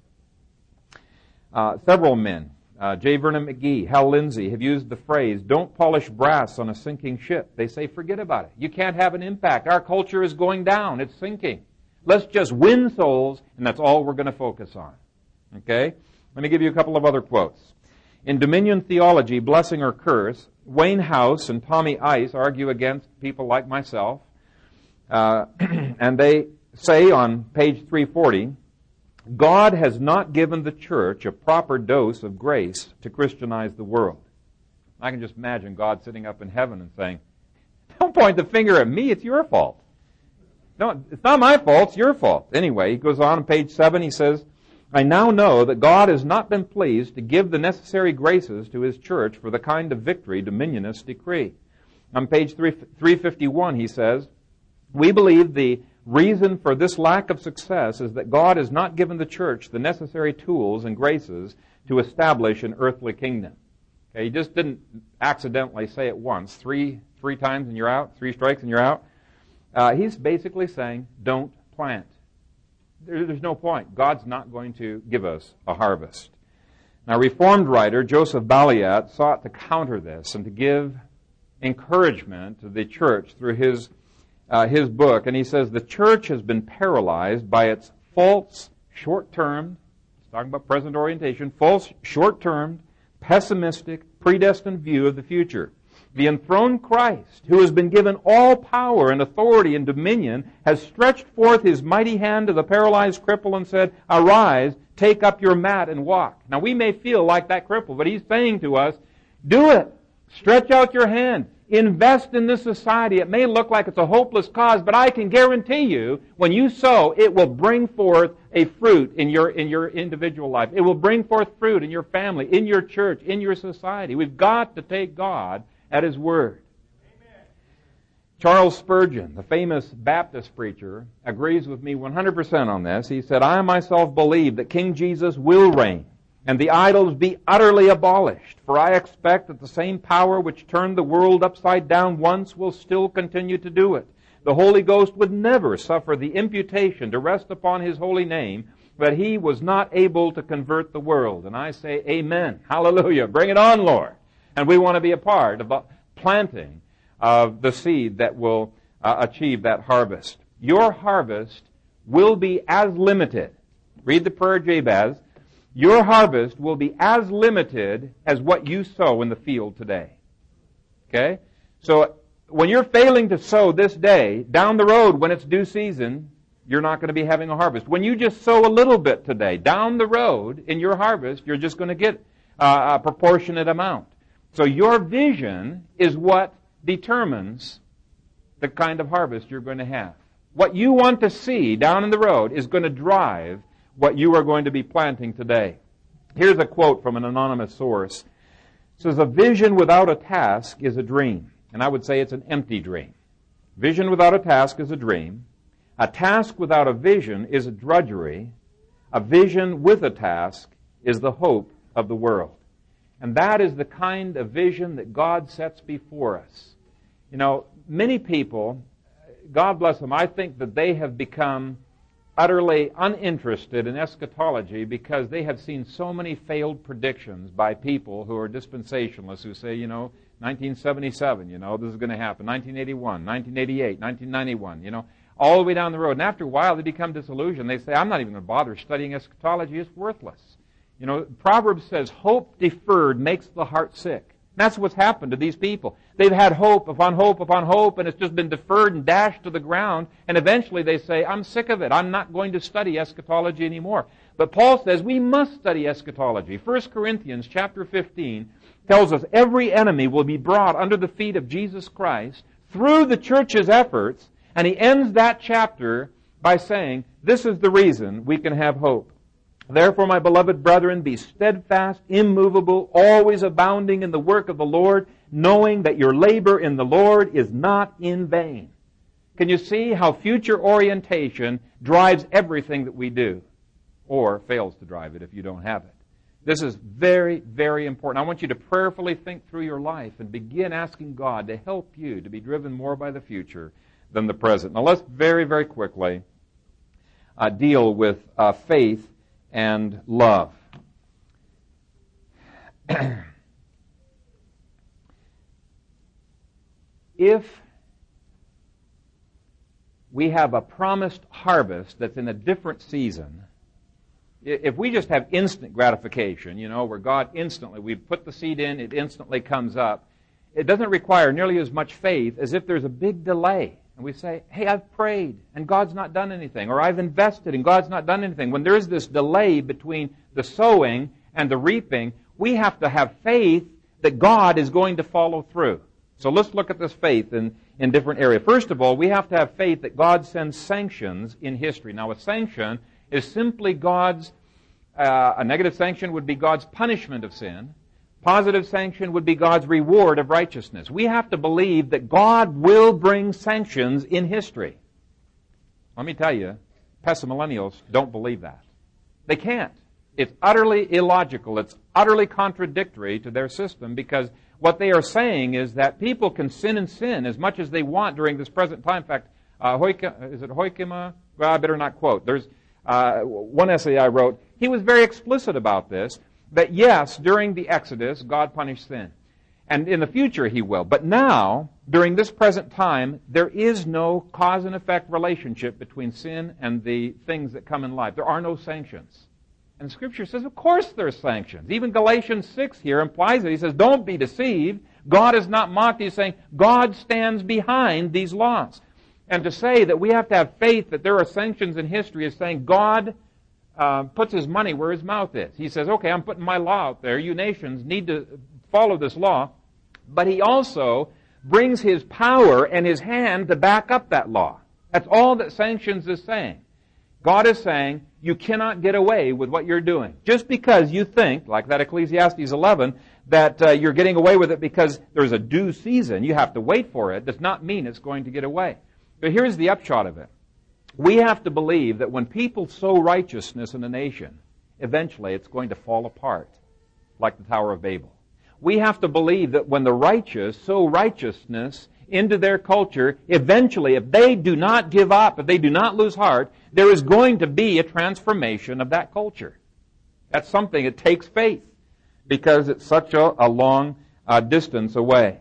Uh, several men, uh, J. Vernon McGee, Hal Lindsey, have used the phrase, don't polish brass on a sinking ship. They say, forget about it. You can't have an impact. Our culture is going down. It's sinking. Let's just win souls, and that's all we're going to focus on. Okay? Let me give you a couple of other quotes. In Dominion Theology, Blessing or Curse, Wayne House and Tommy Ice argue against people like myself, uh, and they say on page three forty, God has not given the church a proper dose of grace to Christianize the world. I can just imagine God sitting up in heaven and saying, don't point the finger at me, it's your fault. No, it's not my fault, it's your fault. Anyway, he goes on on page seven, he says, I now know that God has not been pleased to give the necessary graces to His church for the kind of victory dominionists decree. On page three fifty-one, he says, we believe the reason for this lack of success is that God has not given the church the necessary tools and graces to establish an earthly kingdom. Okay, he just didn't accidentally say it once. Three, three times and you're out. Three strikes and you're out. Uh, he's basically saying, don't plant. There, there's no point. God's not going to give us a harvest. Now, Reformed writer Joseph Balliat sought to counter this and to give encouragement to the church through his uh, his book. And he says, the church has been paralyzed by its false, short-term, he's talking about present orientation, false, short-term, pessimistic, predestined view of the future. The enthroned Christ, who has been given all power and authority and dominion, has stretched forth His mighty hand to the paralyzed cripple and said, arise, take up your mat and walk. Now we may feel like that cripple, but He's saying to us, do it. Stretch out your hand. Invest in this society. It may look like it's a hopeless cause, but I can guarantee you, when you sow, it will bring forth a fruit in your, in your individual life. It will bring forth fruit in your family, in your church, in your society. We've got to take God at His word. Amen. Charles Spurgeon, the famous Baptist preacher, agrees with me one hundred percent on this. He said, I myself believe that King Jesus will reign and the idols be utterly abolished. For I expect that the same power which turned the world upside down once will still continue to do it. The Holy Ghost would never suffer the imputation to rest upon His holy name that He was not able to convert the world. And I say, amen. Hallelujah. Bring it on, Lord. And we want to be a part of the planting of the seed that will uh, achieve that harvest. Your harvest will be as limited. Read the prayer of Jabez. Your harvest will be as limited as what you sow in the field today. Okay? So when you're failing to sow this day, down the road when it's due season, you're not going to be having a harvest. When you just sow a little bit today, down the road in your harvest, you're just going to get uh, a proportionate amount. So your vision is what determines the kind of harvest you're going to have. What you want to see down in the road is going to drive what you are going to be planting today. Here's a quote from an anonymous source. It says, a vision without a task is a dream. And I would say it's an empty dream. Vision without a task is a dream. A task without a vision is a drudgery. A vision with a task is the hope of the world. And that is the kind of vision that God sets before us. You know, many people, God bless them, I think that they have become utterly uninterested in eschatology because they have seen so many failed predictions by people who are dispensationalists who say, you know, nineteen seventy-seven, you know, this is going to happen, nineteen eighty-one, nineteen eighty-eight, nineteen ninety-one, you know, all the way down the road. And after a while, they become disillusioned. They say, I'm not even going to bother studying eschatology. It's worthless. You know, Proverbs says, hope deferred makes the heart sick. That's what's happened to these people. They've had hope upon hope upon hope, and it's just been deferred and dashed to the ground, and eventually they say, I'm sick of it. I'm not going to study eschatology anymore. But Paul says we must study eschatology. First Corinthians chapter fifteen tells us every enemy will be brought under the feet of Jesus Christ through the church's efforts, and he ends that chapter by saying, this is the reason we can have hope. Therefore, my beloved brethren, be steadfast, immovable, always abounding in the work of the Lord, knowing that your labor in the Lord is not in vain. Can you see how future orientation drives everything that we do, or fails to drive it if you don't have it? This is very, very important. I want you to prayerfully think through your life and begin asking God to help you to be driven more by the future than the present. Now let's very, very quickly uh, deal with uh, faith and love. If we have a promised harvest that's in a different season, if we just have instant gratification, you know, where God instantly, we put the seed in, it instantly comes up, it doesn't require nearly as much faith as if there's a big delay. And we say, hey, I've prayed, and God's not done anything. Or I've invested, and God's not done anything. When there is this delay between the sowing and the reaping, we have to have faith that God is going to follow through. So let's look at this faith in, in different areas. First of all, we have to have faith that God sends sanctions in history. Now, a sanction is simply God's, uh, a negative sanction would be God's punishment of sin. Positive sanction would be God's reward of righteousness. We have to believe that God will bring sanctions in history. Let me tell you, pessimillennials don't believe that. They can't. It's utterly illogical. It's utterly contradictory to their system because what they are saying is that people can sin and sin as much as they want during this present time. In fact, uh, Hoike, is it Hoikema? Well, I better not quote. There's uh, one essay I wrote. He was very explicit about this. That yes, during the Exodus, God punished sin. And in the future, He will. But now, during this present time, there is no cause and effect relationship between sin and the things that come in life. There are no sanctions. And Scripture says, of course there's sanctions. Even Galatians six here implies it. He says, don't be deceived. God is not mocked. He's saying, God stands behind these laws. And to say that we have to have faith that there are sanctions in history is saying God Uh, puts his money where his mouth is. He says, okay, I'm putting my law out there. You nations need to follow this law. But he also brings his power and his hand to back up that law. That's all that sanctions is saying. God is saying, you cannot get away with what you're doing. Just because you think, like that Ecclesiastes eleven, that uh, you're getting away with it because there's a due season, you have to wait for it, does not mean it's going to get away. But here's the upshot of it. We have to believe that when people sow righteousness in a nation, eventually it's going to fall apart, like the Tower of Babel. We have to believe that when the righteous sow righteousness into their culture, eventually, if they do not give up, if they do not lose heart, there is going to be a transformation of that culture. That's something, it takes faith, because it's such a, a long uh, distance away.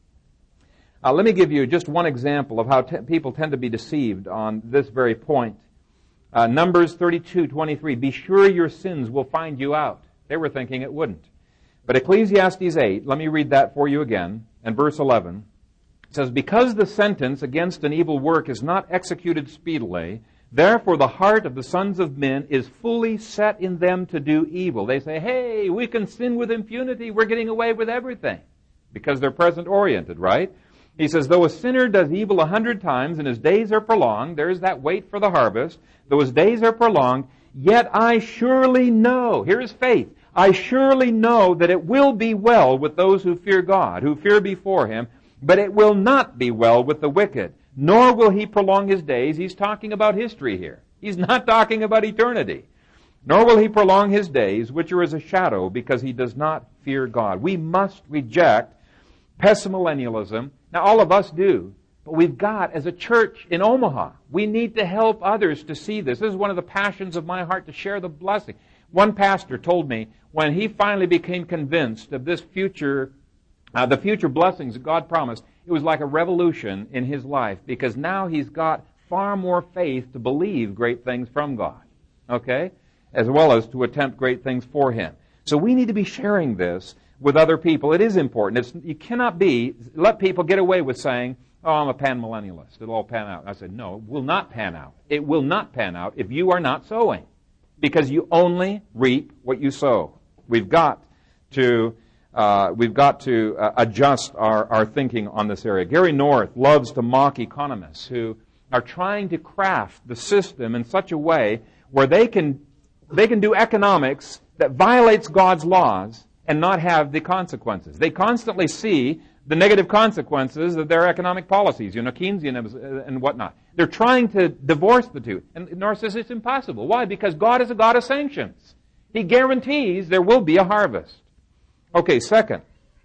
Uh, let me give you just one example of how te- people tend to be deceived on this very point. Uh, Numbers thirty-two twenty-three, be sure your sins will find you out. They were thinking it wouldn't. But Ecclesiastes eight, let me read that for you again, and verse eleven, it says, because the sentence against an evil work is not executed speedily, therefore the heart of the sons of men is fully set in them to do evil. They say, hey, we can sin with impunity, we're getting away with everything, because they're present-oriented, right? He says, though a sinner does evil a hundred times and his days are prolonged, there's that wait for the harvest, though his days are prolonged, yet I surely know, here is faith, I surely know that it will be well with those who fear God, who fear before Him, but it will not be well with the wicked, nor will he prolong his days. He's talking about history here. He's not talking about eternity. Nor will he prolong his days, which are as a shadow, because he does not fear God. We must reject pessimillennialism. Now, all of us do, but we've got, as a church in Omaha, we need to help others to see this. This is one of the passions of my heart, to share the blessing. One pastor told me when he finally became convinced of this future Uh, the future blessings that God promised, it was like a revolution in his life, because now he's got far more faith to believe great things from God, okay, as well as to attempt great things for Him. So we need to be sharing this with other people. It is important. It's, you cannot be, let people get away with saying, oh, I'm a pan-millennialist. It'll all pan out. And I said, no, it will not pan out. It will not pan out if you are not sowing, because you only reap what you sow. We've got to Uh, we've got to uh, adjust our, our thinking on this area. Gary North loves to mock economists who are trying to craft the system in such a way where they can they can do economics that violates God's laws and not have the consequences. They constantly see the negative consequences of their economic policies, you know, Keynesianism and whatnot. They're trying to divorce the two. And North says it's impossible. Why? Because God is a God of sanctions. He guarantees there will be a harvest. Okay, second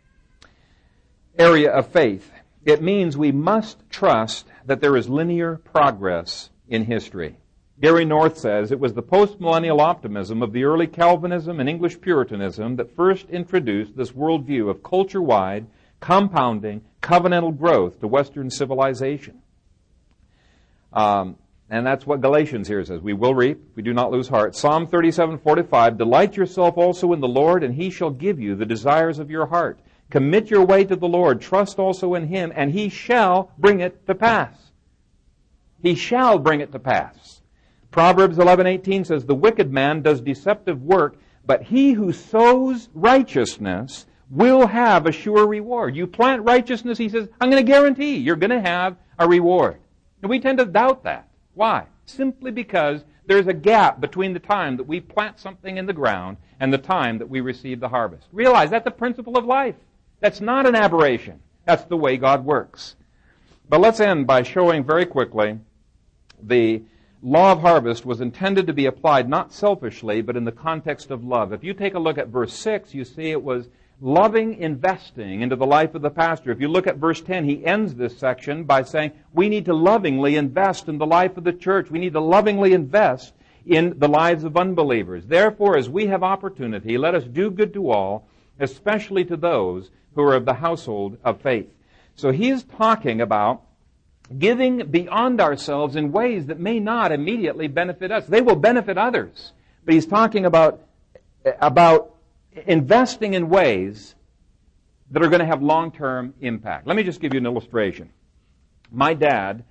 area of faith. It means we must trust that there is linear progress in history. Gary North says it was the postmillennial optimism of the early Calvinism and English Puritanism that first introduced this worldview of culture-wide, compounding, covenantal growth to Western civilization. Um, And that's what Galatians here says. We will reap, we do not lose heart. Psalm thirty-seven forty-five, delight yourself also in the Lord, and He shall give you the desires of your heart. Commit your way to the Lord, trust also in Him, and He shall bring it to pass. He shall bring it to pass. Proverbs eleven eighteen says, the wicked man does deceptive work, but he who sows righteousness will have a sure reward. You plant righteousness, he says, I'm going to guarantee you're going to have a reward. And we tend to doubt that. Why? Simply because there's a gap between the time that we plant something in the ground and the time that we receive the harvest. Realize that's the principle of life. That's not an aberration. That's the way God works. But let's end by showing very quickly the law of harvest was intended to be applied not selfishly, but in the context of love. If you take a look at verse six, you see it was loving investing into the life of the pastor. If you look at verse ten, he ends this section by saying, we need to lovingly invest in the life of the church. We need to lovingly invest in the lives of unbelievers. Therefore, as we have opportunity, let us do good to all, especially to those who are of the household of faith. So he is talking about giving beyond ourselves in ways that may not immediately benefit us. They will benefit others. But he's talking about, about investing in ways that are going to have long-term impact. Let me just give you an illustration. My dad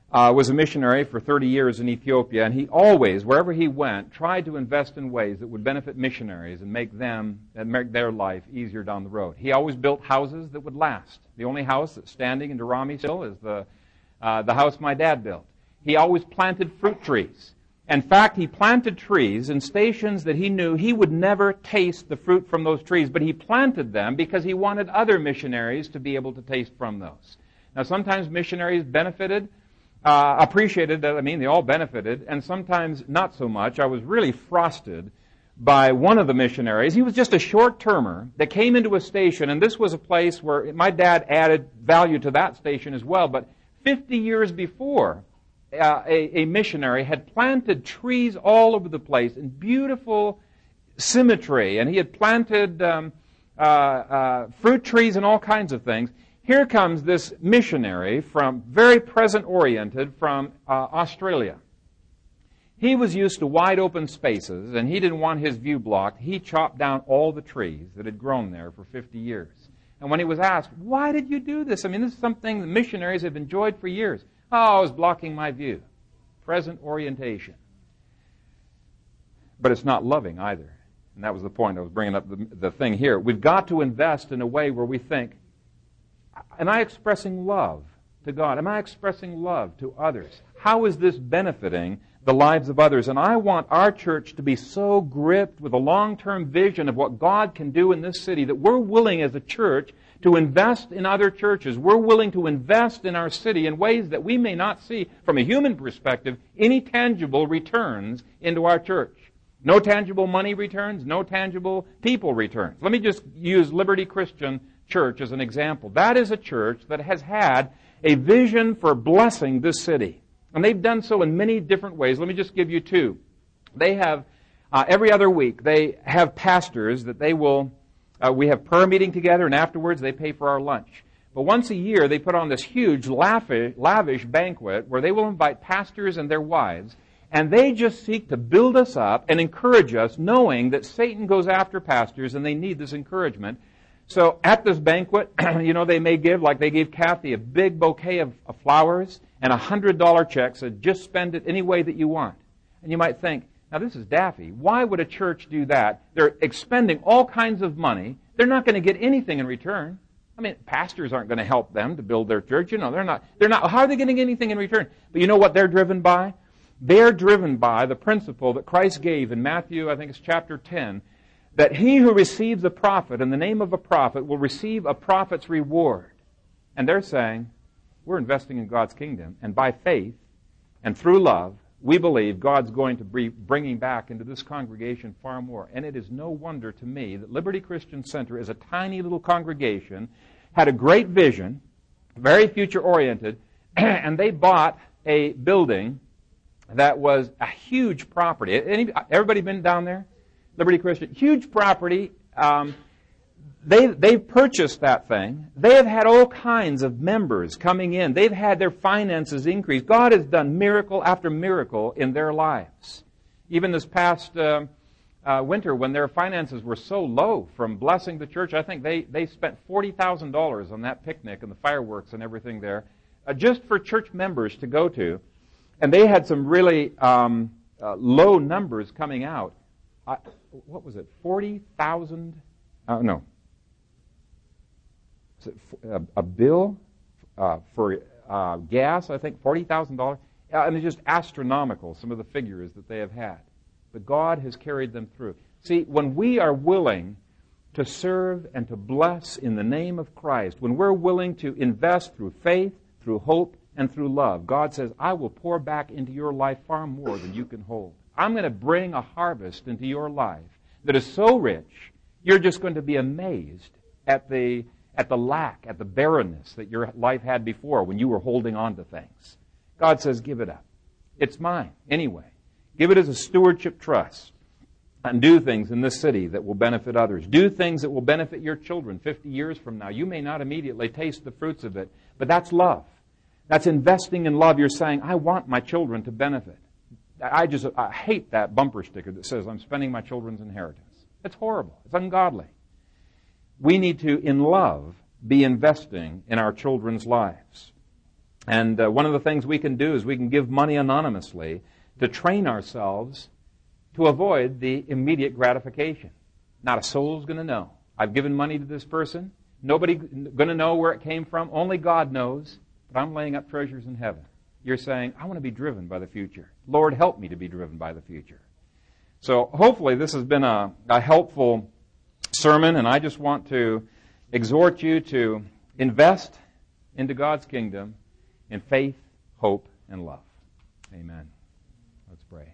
uh, was a missionary for thirty years in Ethiopia, and he always, wherever he went, tried to invest in ways that would benefit missionaries and make them, and make their life easier down the road. He always built houses that would last. The only house that's standing in Durrami still is the, uh, the house my dad built. He always planted fruit trees. In fact, he planted trees in stations that he knew he would never taste the fruit from those trees, but he planted them because he wanted other missionaries to be able to taste from those. Now, sometimes missionaries benefited, uh, appreciated that, I mean, they all benefited, and sometimes not so much. I was really frosted by one of the missionaries. He was just a short-termer that came into a station, and this was a place where my dad added value to that station as well, but fifty years before, Uh, a, a missionary had planted trees all over the place in beautiful symmetry, and he had planted um, uh, uh, fruit trees and all kinds of things. Here comes this missionary from very present-oriented from uh, Australia. He was used to wide open spaces, and he didn't want his view blocked. He chopped down all the trees that had grown there for fifty years. And when he was asked, why did you do this? I mean, this is something the missionaries have enjoyed for years. Oh, I was blocking my view. Present orientation. But it's not loving either. And that was the point. I was bringing up the, the thing here. We've got to invest in a way where we think, am I expressing love to God? Am I expressing love to others? How is this benefiting the lives of others? And I want our church to be so gripped with a long-term vision of what God can do in this city that we're willing as a church to invest in other churches. We're willing to invest in our city in ways that we may not see, from a human perspective, any tangible returns into our church. No tangible money returns, no tangible people returns. Let me just use Liberty Christian Church as an example. That is a church that has had a vision for blessing this city. And they've done so in many different ways. Let me just give you two. They have, uh, every other week, they have pastors that they will Uh, we have prayer meeting together, and afterwards they pay for our lunch. But once a year, they put on this huge, lavish, lavish banquet where they will invite pastors and their wives, and they just seek to build us up and encourage us, knowing that Satan goes after pastors, and they need this encouragement. So at this banquet, you know, they may give, like they gave Kathy, a big bouquet of, of flowers and a one hundred dollar check, so just spend it any way that you want. And you might think, now, this is daffy. Why would a church do that? They're expending all kinds of money. They're not going to get anything in return. I mean, pastors aren't going to help them to build their church. You know, they're not. They're not. How are they getting anything in return? But you know what they're driven by? They're driven by the principle that Christ gave in Matthew, I think it's chapter ten, that he who receives a prophet in the name of a prophet will receive a prophet's reward. And they're saying, we're investing in God's kingdom, and by faith and through love, we believe God's going to be bringing back into this congregation far more. And it is no wonder to me that Liberty Christian Center is a tiny little congregation, had a great vision, very future-oriented, and they bought a building that was a huge property. Any, everybody been down there? Liberty Christian? Huge property. Um, They, they've purchased that thing. They have had all kinds of members coming in. They've had their finances increased. God has done miracle after miracle in their lives. Even this past uh, uh, winter, when their finances were so low from blessing the church, I think they, they spent forty thousand dollars on that picnic and the fireworks and everything there, uh, just for church members to go to. And they had some really um, uh, low numbers coming out. Uh, what was it, forty thousand? Uh, no. A, a bill uh, for uh, gas, I think, forty thousand dollars. Uh, and it's just astronomical, some of the figures that they have had. But God has carried them through. See, when we are willing to serve and to bless in the name of Christ, when we're willing to invest through faith, through hope, and through love, God says, I will pour back into your life far more than you can hold. I'm going to bring a harvest into your life that is so rich, you're just going to be amazed at the at the lack, at the barrenness that your life had before when you were holding on to things. God says, give it up. It's mine anyway. Give it as a stewardship trust. And do things in this city that will benefit others. Do things that will benefit your children fifty years from now. You may not immediately taste the fruits of it, but that's love. That's investing in love. You're saying, I want my children to benefit. I just I hate that bumper sticker that says, I'm spending my children's inheritance. It's horrible. It's ungodly. We need to, in love, be investing in our children's lives. And uh, one of the things we can do is we can give money anonymously to train ourselves to avoid the immediate gratification. Not a soul's going to know. I've given money to this person. Nobody going to know where it came from. Only God knows. But I'm laying up treasures in heaven. You're saying, I want to be driven by the future. Lord, help me to be driven by the future. So hopefully this has been a, a helpful sermon, and I just want to exhort you to invest into God's kingdom in faith, hope, and love. Amen. Let's pray.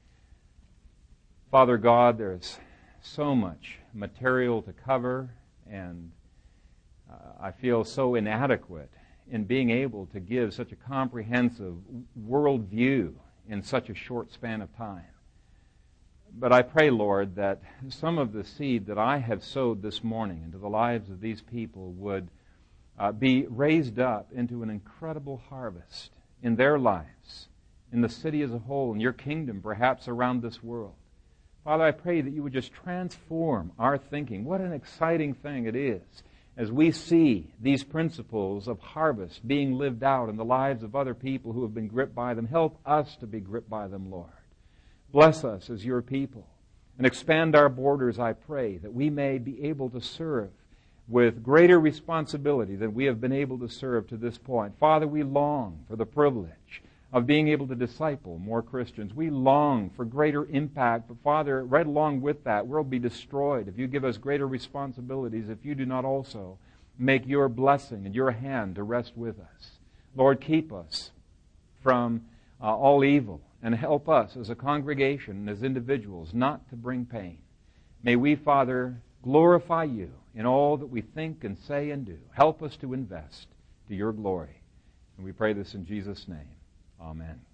Father God, there's so much material to cover, and uh, I feel so inadequate in being able to give such a comprehensive worldview in such a short span of time. But I pray, Lord, that some of the seed that I have sowed this morning into the lives of these people would uh, be raised up into an incredible harvest in their lives, in the city as a whole, in your kingdom, perhaps around this world. Father, I pray that you would just transform our thinking. What an exciting thing it is as we see these principles of harvest being lived out in the lives of other people who have been gripped by them. Help us to be gripped by them, Lord. Bless us as your people and expand our borders, I pray, that we may be able to serve with greater responsibility than we have been able to serve to this point. Father, we long for the privilege of being able to disciple more Christians. We long for greater impact, but Father, right along with that, we'll be destroyed if you give us greater responsibilities, if you do not also make your blessing and your hand to rest with us. Lord, keep us from uh, all evil, and help us as a congregation and as individuals not to bring pain. May we, Father, glorify you in all that we think and say and do. Help us to invest to your glory. And we pray this in Jesus' name. Amen.